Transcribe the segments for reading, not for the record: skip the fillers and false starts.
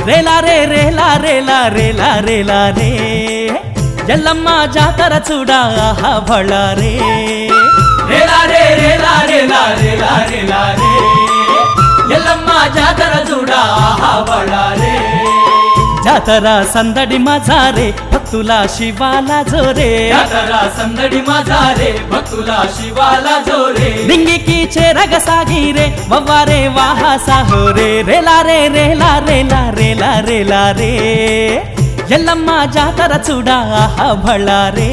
రేలా రే రేలా రేలా రేలా రేలా రే ఎల్లమ్మ జాతర చూడా బళ్ళారే రేలా రే రేలా రేలా రేలా రేలా రే ఎల్లమ్మ జాతర చూడా బళ్ళారే జాతర సందడి మజారే భక్తుల శివాల జోరే జాతర సందడి మజారే భక్తుల శివాల జోరే లింగికి చేరగ సాగిరే వవ్వారే వాహా సాహోరే రేలా రే రేలా రేలా రేలా రేలా రే ఎల్లమ్మ జాతర చూడా బళ్ళారే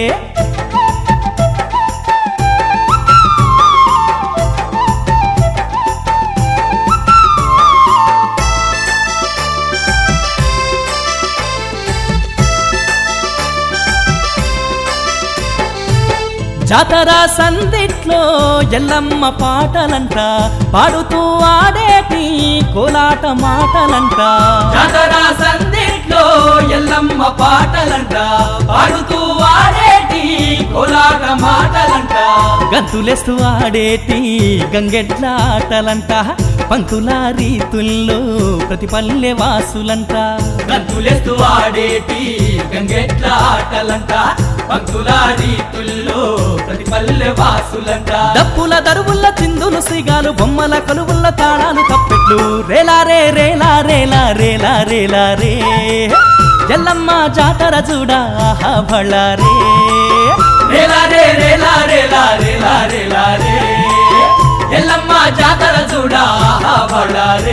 జాతర సందిట్లో ఎల్లమ్మ పాటలంట పాడుతూ ఆడేటి కోలాట మాటలంట జాతర సందిట్లో ఎల్లమ్మ పాటలంట పాడుతూ ఆడేటి కోలాట మాటలంట గంతులేస్తూ ఆడేటి గంగెడ్ల ఆటలంట పంతుల రీతుల్లో ప్రతి పల్లె వాసులంట గంతులేస్తూ ఆడేటి గంగెట్ల ఆటలంట పంతుల రీతుల్లో ప్రతి పల్లె వాసులంట డప్పుల దరువుల్ల చిందులు సిగాలు బొమ్మల కొలువుల్ల తాళాలు తప్పెట్లు రేలా రే రేలా రేలా రేలా రేలా రే ఎల్లమ్మ జాతర చూడా బళ్ళారే రేలా రే రేలా రేలా రేలా రేలా రే ఎల్లమ్మ జాతర చూడా బళ్ళారే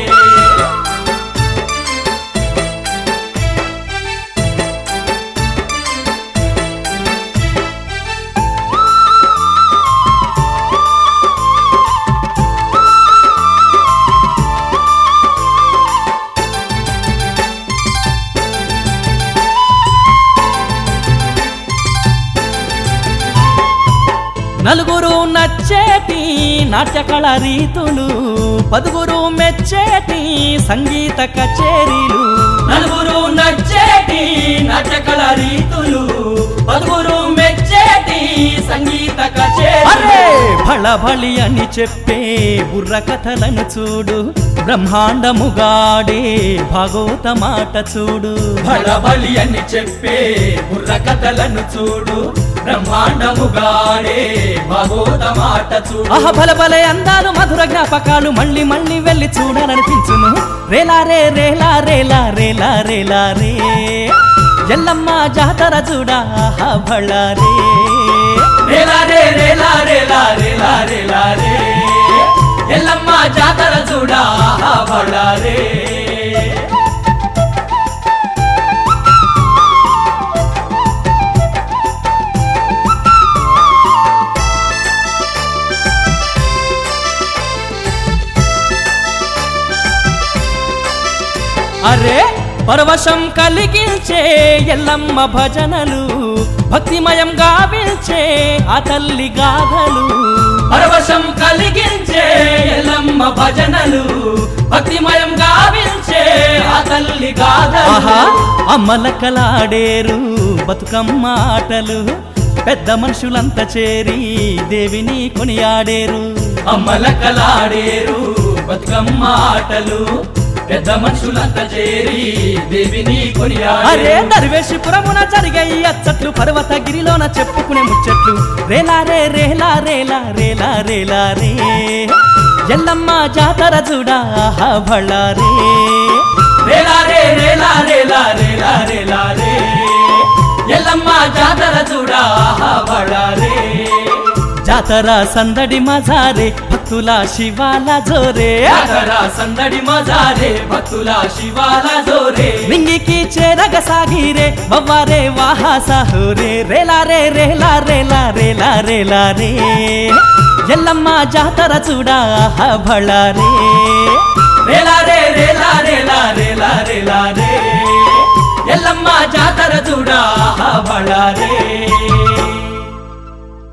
నలుగురు నచ్చేటి నాట్యకళ రీతులు పదుగురు మెచ్చేటి సంగీత కచేరీలు నలుగురు నచ్చేటి నాట్యకళ రీతులు పదుగురు మెచ్చేటి సంగీత కచేరీ అరే భళభళి అని చెప్పే బుర్ర కథలను చూడు బ్రహ్మాండముగాడే భాగవత మాట చూడు బళబలి అని చెప్పే బుర్ర కథలను చూడు బ్రహ్మాండముగాడే భాగవత మాట చూడు ఆహ బలబలే అందాలు మధుర జ్ఞాపకాలు మళ్ళీ మళ్ళీ వెళ్ళి చూడాలనిపించును రేలా రే రేలా రేలా రేలా రేలా రే ఎల్లమ్మ జాతర చూడా బళ్ళారే రేలా రే రేలా రేలా రేలా రేలా రే ఎల్లమ్మ జాతర చూడా బళ్ళారే అరే పరవశం కలిగించే ఎల్లమ్మ భజనలు భక్తిమయం గావించే ఆ తల్లి గాథలు పరవశం కలిగించే ఎల్లమ్మ భజనలు భక్తిమయం గావించే ఆ తల్లి గాథలు ఆహా అమ్మలక్కలాడేరు బతుకమ్మ ఆటలు పెద్ద మనుషులంతా చేరి దేవిని కొనియాడేరు అమ్మలక్కలాడేరు బతుకమ్మ ఆటలు పెద్ద మనుషులంతా చేరి దేవిని అరే కొనియాడేరు దర్వేషిపురమున జరిగాయి అచ్చట్లు పర్వతగిరిలోన చెప్పుకునే ముచ్చట్లు రేలా రే రేలా రేలా రేలా రేలా రే ఎల్లమ్మ జాతర చూడా బళ్ళారే రేలా రే రేలా రేలా రేలా రేలా రే ఎల్లమ్మ జాతర చూడా బళ్ళారే జాతర సందడి మజారే భక్తుల శివాల జోరే జాతర సందడి మజారే భక్తుల శివాల జోరే లింగికి చేరగ సాగిరే వవ్వారే వాహా సాహోరే రేలా రే రేలా రేలా రేలా రేలా రే ఎల్లమ్మ జాతర చూడా బళ్ళారే రేలా రే రేలా రేలా రేలా రేలా రే ఎల్లమ్మ జాతర చూడా బళ్ళారే